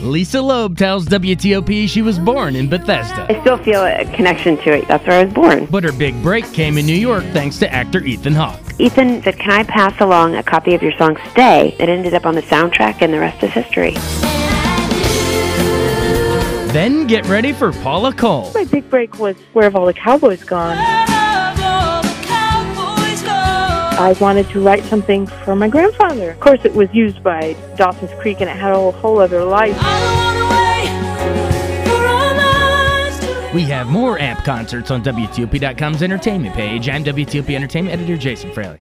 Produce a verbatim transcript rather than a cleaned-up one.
Lisa Loeb tells W T O P she was born in Bethesda. I still feel a connection to it. That's where I was born. But her big break came in New York thanks to actor Ethan Hawke. Ethan said, can I pass along a copy of your song Stay? It ended up on the soundtrack, and the rest is history. Then get ready for Paula Cole. My big break was Where Have All the Cowboys Gone? I wanted to write something for my grandfather. Of course, it was used by Dawson's Creek, and it had a whole other life. We have more A M P concerts on W T O P dot com's entertainment page. I'm W T O P Entertainment editor Jason Fraley.